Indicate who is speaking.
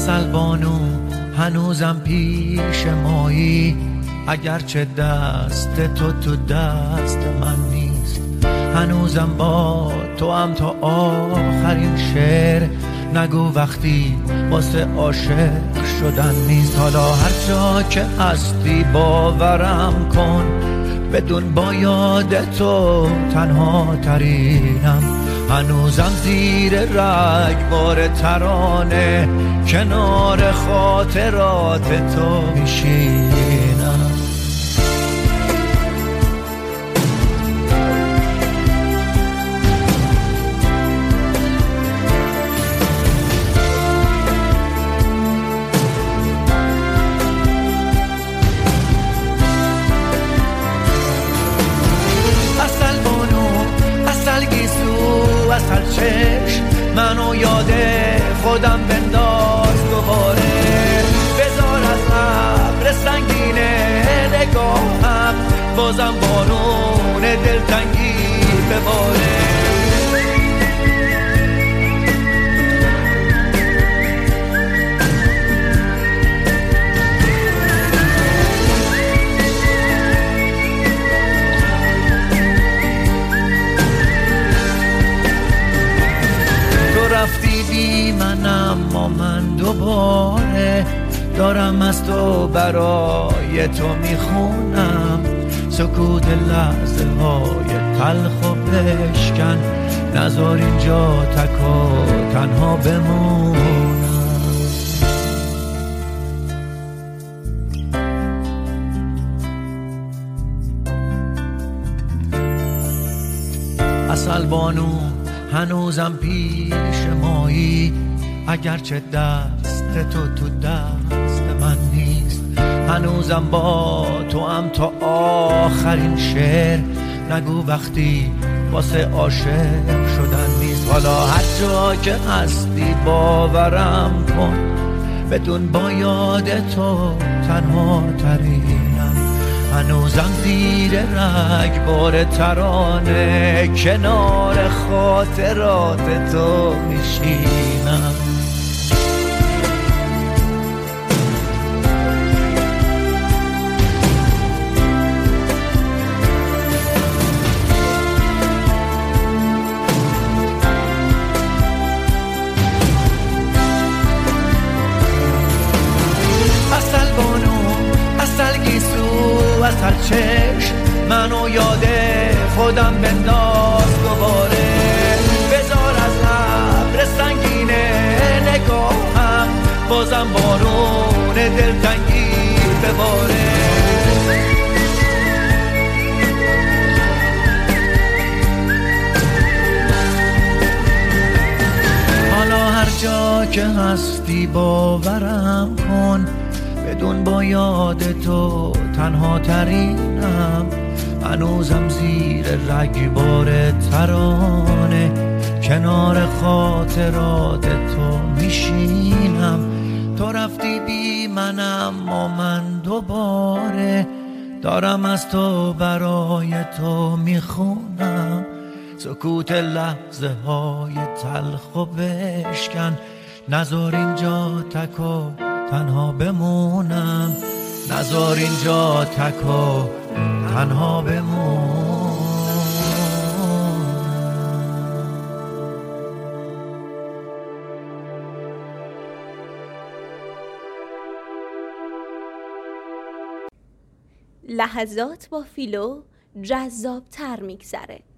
Speaker 1: عسل بانو هنوزم پیش مایی، اگرچه دست تو دست من نیست. هنوزم با تو هم تا آخرین شعر، نگو وقتی واسه عاشق شدن نیست. حالا هر جا که هستی باورم کن، بدون با یاد تو تنها ترینم. هنوزم زیر رگبار ترانه، کنار خاطرات تو میشینم. عسل چشم منو یاد خودم بنداز دوباره، بذار از ابر سنگین نگاهم بازم بارون دلتنگی بباره. رفتی بی من اما من دوباره دارم از تو برای تو میخونم. سکوت لحظه های تلخ و بشکن، نذار اینجا تک و تنها بمونم. عسل بانو هنوزم پیش مایی، اگرچه دست تو دست من نیست. هنوزم با تو هم تا آخرین شعر، نگو وقتی واسه عاشق شدن نیست. حالا هر جا که هستی باورم کن، بدون با یاد تو تنها ترینم. هنوزم زیر رگبار ترانه، کنار خاطرات تو میشینم. عسل بانو عسل گیسو عسل چشم منو یاد خودم بنداز دوباره، بذار از ابر سنگین نگاهم بازم بارون دلتنگی بباره. حالا هر جا که هستی باورم کن، بدون با یاد تو تنها ترینم. هنوزم زیر رگبار ترانه، کنار خاطرات تو میشینم. تو رفتی بی من اما من دوباره دارم از تو برای تو میخونم. سکوت لحظه های تلخ و بشکن، نذار اینجا تک و تنها بمونم. نذار اینجا تک و تنها بمونم.
Speaker 2: لحظات با فیلو جذاب تر میگذره.